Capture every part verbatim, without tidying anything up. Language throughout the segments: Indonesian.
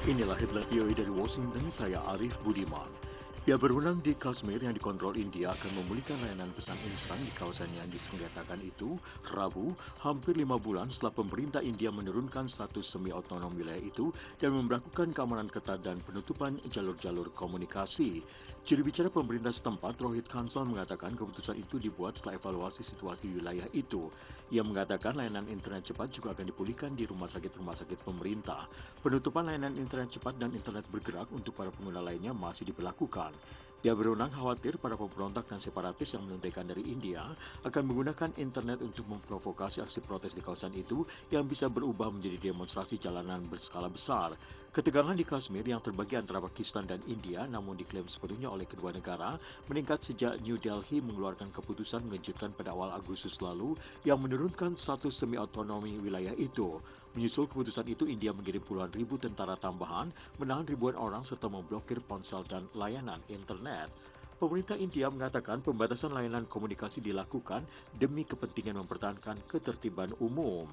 Inilah headline V O A dari Washington, saya Arif Budiman. Pihak berwenang di Kashmir yang dikontrol India akan memulihkan layanan pesan instan di kawasan yang disengketakan itu, Rabu, hampir lima bulan setelah pemerintah India menurunkan status semi-otonom wilayah itu dan memberlakukan keamanan ketat dan penutupan jalur-jalur komunikasi. Juru bicara pemerintah setempat, Rohit Kansal, mengatakan keputusan itu dibuat setelah evaluasi situasi di wilayah itu. Ia mengatakan layanan internet cepat juga akan dipulihkan di rumah sakit-rumah sakit pemerintah. Penutupan layanan internet cepat dan internet bergerak untuk para pengguna lainnya masih diberlakukan. Pihak berwenang khawatir para pemberontak dan separatis yang menunaikan dari India akan menggunakan internet untuk memprovokasi aksi protes di kawasan itu yang bisa berubah menjadi demonstrasi jalanan berskala besar. Ketegangan di Kashmir yang terbagi antara Pakistan dan India namun diklaim sepenuhnya oleh kedua negara meningkat sejak New Delhi mengeluarkan keputusan mengejutkan pada awal Agustus lalu yang menurunkan status semi-otonomi wilayah itu. Menyusul keputusan itu, India mengirim puluhan ribu tentara tambahan, menahan ribuan orang serta memblokir ponsel dan layanan internet. Pemerintah India mengatakan pembatasan layanan komunikasi dilakukan demi kepentingan mempertahankan ketertiban umum.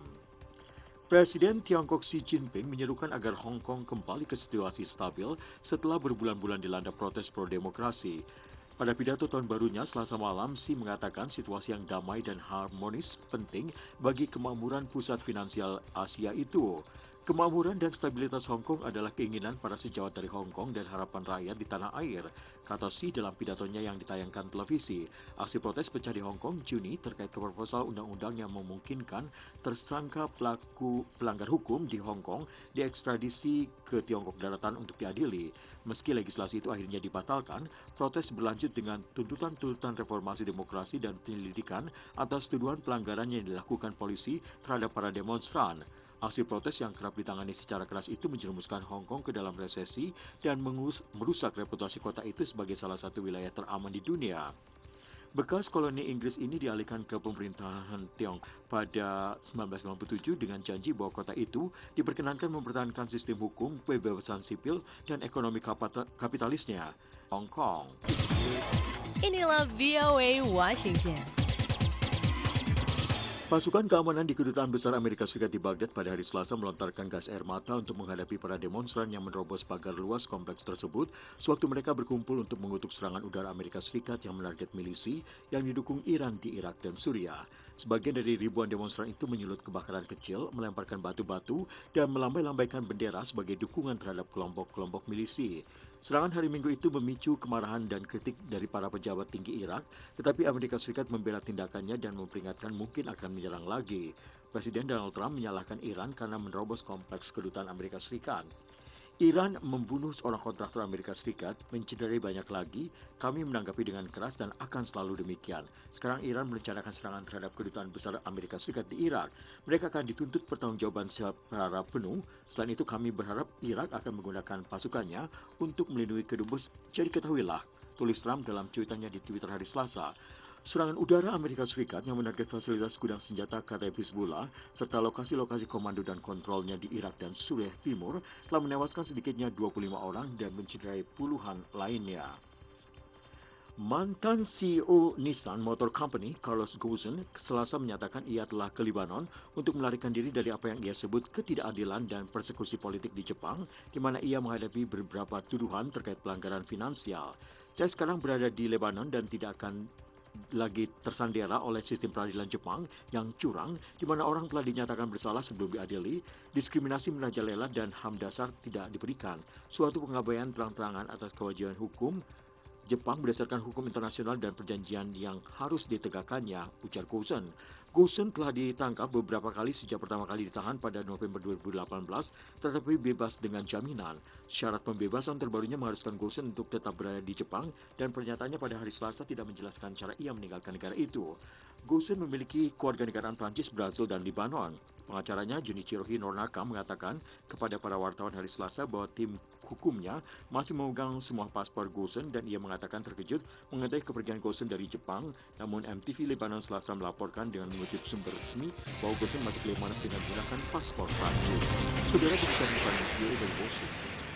Presiden Tiongkok Xi Jinping menyerukan agar Hong Kong kembali ke situasi stabil setelah berbulan-bulan dilanda protes pro-demokrasi. Pada pidato tahun barunya Selasa malam, Xi mengatakan situasi yang damai dan harmonis penting bagi kemakmuran pusat finansial Asia itu. Kemakmuran dan stabilitas Hong Kong adalah keinginan para sejawat dari Hong Kong dan harapan rakyat di tanah air, kata Xi dalam pidatonya yang ditayangkan televisi. Aksi protes pecah di Hong Kong Juni terkait proposal undang-undang yang memungkinkan tersangka pelaku pelanggar hukum di Hong Kong diekstradisi ke Tiongkok daratan untuk diadili. Meski legislasi itu akhirnya dibatalkan, protes berlanjut dengan tuntutan-tuntutan reformasi demokrasi dan penyelidikan atas tuduhan pelanggaran yang dilakukan polisi terhadap para demonstran. Aksi protes yang kerap ditangani secara keras itu menjerumuskan Hong Kong ke dalam resesi dan merusak reputasi kota itu sebagai salah satu wilayah teraman di dunia. Bekas koloni Inggris ini dialihkan ke pemerintahan Tiong pada seribu sembilan ratus sembilan puluh tujuh dengan janji bahwa kota itu diperkenankan mempertahankan sistem hukum, kebebasan sipil, dan ekonomi kapitalisnya. Hong Kong. Inilah V O A Washington. Pasukan keamanan di Kedutaan Besar Amerika Serikat di Baghdad pada hari Selasa melontarkan gas air mata untuk menghadapi para demonstran yang menerobos pagar luas kompleks tersebut sewaktu mereka berkumpul untuk mengutuk serangan udara Amerika Serikat yang menarget milisi yang didukung Iran di Irak dan Suriah. Sebagian dari ribuan demonstran itu menyulut kebakaran kecil, melemparkan batu-batu, dan melambai-lambaikan bendera sebagai dukungan terhadap kelompok-kelompok milisi. Serangan hari Minggu itu memicu kemarahan dan kritik dari para pejabat tinggi Irak, tetapi Amerika Serikat membela tindakannya dan memperingatkan mungkin akan menyerang lagi. Presiden Donald Trump menyalahkan Iran karena menerobos kompleks kedutaan Amerika Serikat. Iran membunuh seorang kontraktor Amerika Serikat, mencederai banyak lagi, kami menanggapi dengan keras dan akan selalu demikian. Sekarang Iran merencanakan serangan terhadap kedutaan besar Amerika Serikat di Irak. Mereka akan dituntut pertanggungjawaban secara penuh. Selain itu kami berharap Irak akan menggunakan pasukannya untuk melindungi kedubes. Jadi ketahuilah, tulis Trump dalam cuitannya di Twitter hari Selasa. Serangan udara Amerika Serikat yang menarget fasilitas gudang senjata Kataib Hizbullah serta lokasi-lokasi komando dan kontrolnya di Irak dan Suriah Timur telah menewaskan sedikitnya dua puluh lima orang dan mencederai puluhan lainnya. Mantan C E O Nissan Motor Company, Carlos Ghosn, Selasa menyatakan ia telah ke Lebanon untuk melarikan diri dari apa yang ia sebut ketidakadilan dan persekusi politik di Jepang, di mana ia menghadapi beberapa tuduhan terkait pelanggaran finansial. Saya sekarang berada di Lebanon dan tidak akan lagi tersandera oleh sistem peradilan Jepang yang curang, di mana orang telah dinyatakan bersalah sebelum diadili, diskriminasi merajalela dan H A M dasar tidak diberikan, suatu pengabaian terang-terangan atas kewajiban hukum Jepang berdasarkan hukum internasional dan perjanjian yang harus ditegakkannya, ujar Ghosn. Ghosn telah ditangkap beberapa kali sejak pertama kali ditahan pada November dua ribu delapan belas, tetapi bebas dengan jaminan. Syarat pembebasan terbarunya mengharuskan Ghosn untuk tetap berada di Jepang dan pernyataannya pada hari Selasa tidak menjelaskan cara ia meninggalkan negara itu. Ghosn memiliki kewarganegaraan Prancis, Brazil, dan Lebanon. Pengacaranya Junichiro Hironaka mengatakan kepada para wartawan hari Selasa bahwa tim hukumnya masih memegang semua paspor Ghosn dan ia mengatakan terkejut mengetahui kepergian Ghosn dari Jepang. Namun M T V Lebanon Selasa melaporkan dengan mengutip sumber resmi bahwa Ghosn masuk ke Lebanon dengan menggunakan paspor Prancis. Saudara, demikian News dari Washington.